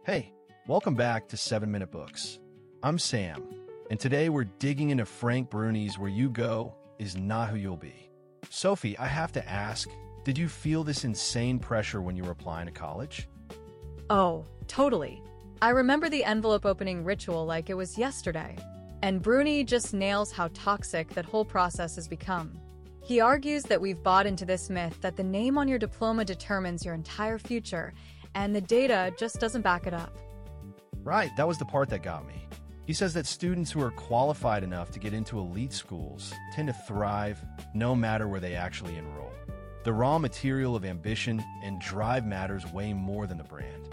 Hey, welcome back to 7 Minute Books. I'm Sam, and today we're digging into Frank Bruni's Where You Go Is Not Who You'll Be. Sophie, I have to ask, did you feel this insane pressure when you were applying to college? Oh, totally. I remember the envelope opening ritual like it was yesterday. And Bruni just nails how toxic that whole process has become. He argues that we've bought into this myth that the name on your diploma determines your entire future, and the data just doesn't back it up. Right, that was the part that got me. He says that students who are qualified enough to get into elite schools tend to thrive no matter where they actually enroll. The raw material of ambition and drive matters way more than the brand.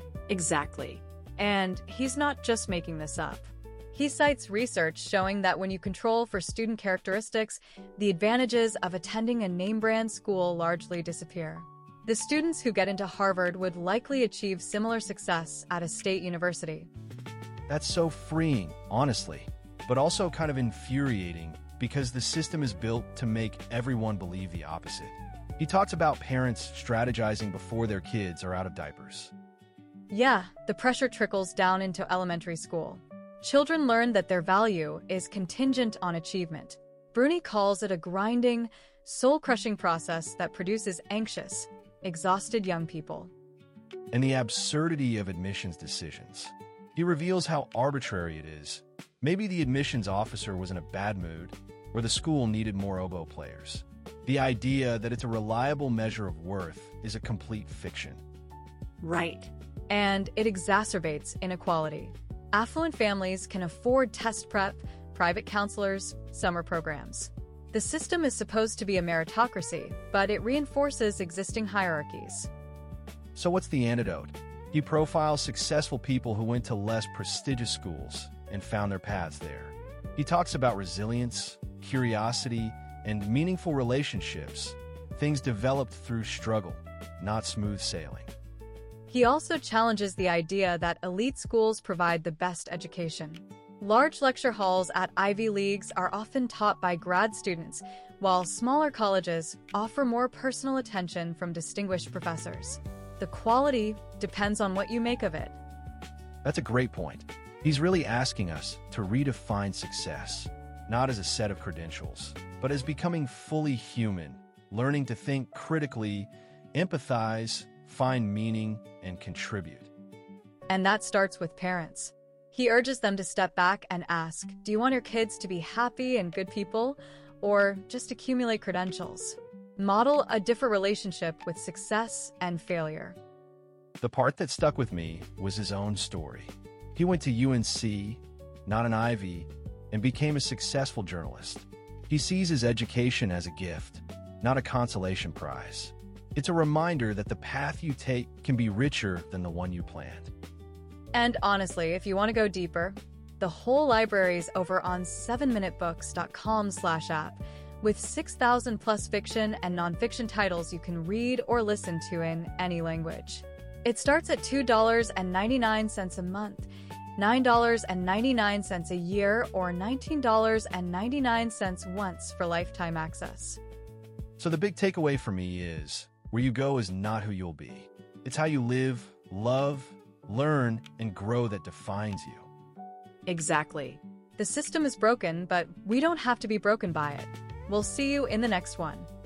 Exactly. And he's not just making this up. He cites research showing that when you control for student characteristics, the advantages of attending a name-brand school largely disappear. The students who get into Harvard would likely achieve similar success at a state university. That's so freeing, honestly, but also kind of infuriating because the system is built to make everyone believe the opposite. He talks about parents strategizing before their kids are out of diapers. Yeah, the pressure trickles down into elementary school. Children learn that their value is contingent on achievement. Bruni calls it a grinding, soul-crushing process that produces anxious, exhausted young people. And the absurdity of admissions decisions. He reveals how arbitrary it is. Maybe the admissions officer was in a bad mood, or the school needed more oboe players. The idea that it's a reliable measure of worth is a complete fiction. Right. And it exacerbates inequality. Affluent families can afford test prep, private counselors, summer programs. The system is supposed to be a meritocracy, but it reinforces existing hierarchies. So what's the antidote? He profiles successful people who went to less prestigious schools and found their paths there. He talks about resilience, curiosity, and meaningful relationships, things developed through struggle, not smooth sailing. He also challenges the idea that elite schools provide the best education. Large lecture halls at Ivy Leagues are often taught by grad students, while smaller colleges offer more personal attention from distinguished professors. The quality depends on what you make of it. That's a great point. He's really asking us to redefine success, not as a set of credentials, but as becoming fully human, learning to think critically, empathize, find meaning, and contribute. And that starts with parents. He urges them to step back and ask, do you want your kids to be happy and good people, or just accumulate credentials? Model a different relationship with success and failure. The part that stuck with me was his own story. He went to UNC, not an Ivy, and became a successful journalist. He sees his education as a gift, not a consolation prize. It's a reminder that the path you take can be richer than the one you planned. And honestly, if you want to go deeper, the whole library is over on 7minutebooks.com/app with 6,000 plus fiction and nonfiction titles you can read or listen to in any language. It starts at $2.99 a month, $9.99 a year, or $19.99 once for lifetime access. So the big takeaway for me is, where you go is not who you'll be. It's how you live, love, learn, and grow that defines you. Exactly. The system is broken, but we don't have to be broken by it. We'll see you in the next one.